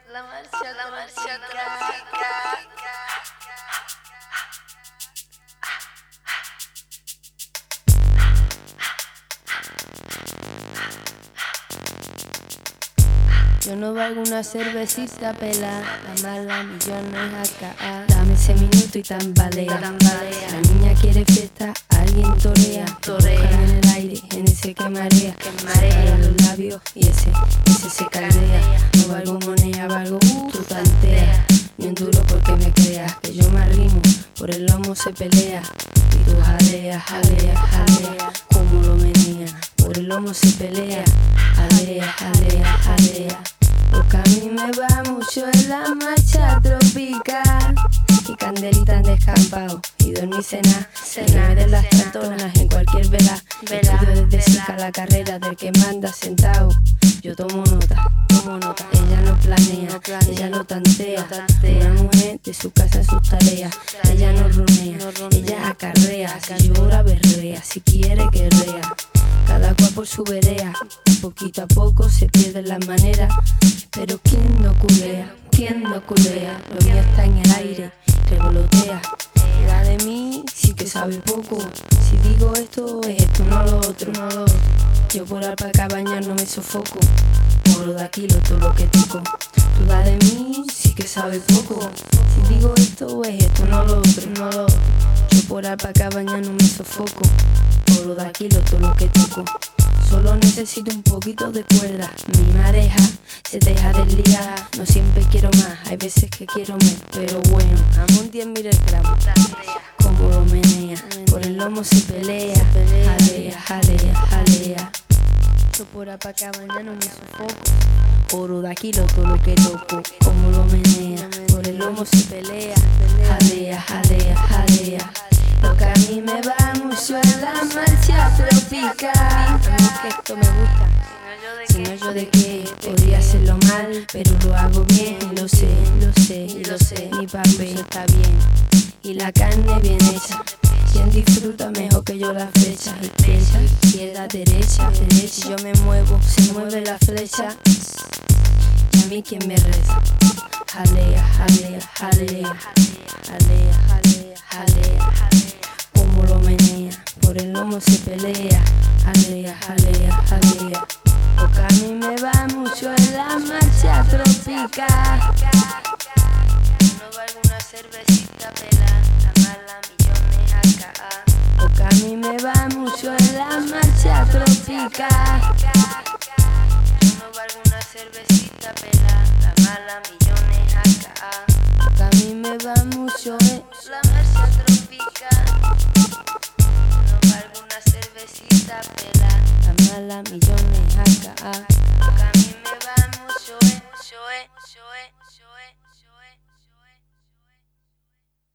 la marcha trópica. Yo no valgo una cervecita pela, la mala millones acá. Dame ese minuto y tambalea. La niña quiere fiesta, alguien torea. Buscan en el aire, en ese que marea. Para los labios y ese se caldea. No valgo moneda, valgo tu tantea. Bien duro porque me creas, que yo me arrimo, por el lomo se pelea. Y tú jalea, jalea, jalea, como lo menea. Por el lomo se pelea, jalea, jalea, jalea. Porque a mí me va mucho en la marcha tropical. Y candelita en descampado y dormir cenar. Me de las tratonas en cualquier vela. Estudio desde chica la carrera del que manda sentado. Yo tomo nota. Ella no planea, ella no tantea. Una mujer de su casa en sus tareas. Ella no ronea, ella acarrea. Si llora berrea, si quiere guerrea. Cada cual por su vereda, poquito a poco se pierden las maneras. Pero ¿quién no culea? ¿Quién no culea? Lo mío está en el aire, revolotea. La de mí sí que sabe poco. Si digo esto es esto, no lo otro. Yo por alpaca bañar no me sofoco. Oro de aquí todo lo que toco. Tú la de mí sí que sabe poco. Si digo esto es esto, no lo otro. Yo por alpaca bañar no me sofoco. Oro de aquí todo lo que toco. Solo necesito un poquito de cuerda. Mi mareja se deja desliar. No siempre quiero más, hay veces que quiero menos. Pero bueno, amo un 10.000 el gramo. Como lo menea, por el lomo se pelea. Jalea, jalea, jalea. Yo por apaca bañar no me sofoco. Oro de aquí todo lo que toco. Como lo menea, por el lomo se pelea. Jalea, jalea, jalea. Lo que a mí me va mucho en la marcha tropical. A mí que esto me gusta. Si no yo de qué, podría hacerlo mal, pero lo hago bien. Y lo sé, mi papel está bien. Y la carne bien hecha. Quien disfruta mejor que yo las flechas. Izquierda, derecha, yo me muevo, se mueve la flecha. Y a mí quien me reza. Jalea, jalea, jalea. Jalea, jalea, jalea. Como lo menea, por el lomo se pelea. Jalea, jalea, jalea. Porque a mí me va mucho en la marcha tropical. No valgo una cervecita pela, la mala millones acá. Porque a mí me va mucho en la marcha tropical. No valgo una cervecita pela, la mala millones acá. Porque a mí me va mucho en la marcha tropical. No valgo una cervecita pela, la mala millones acá. porque a mí me va mucho,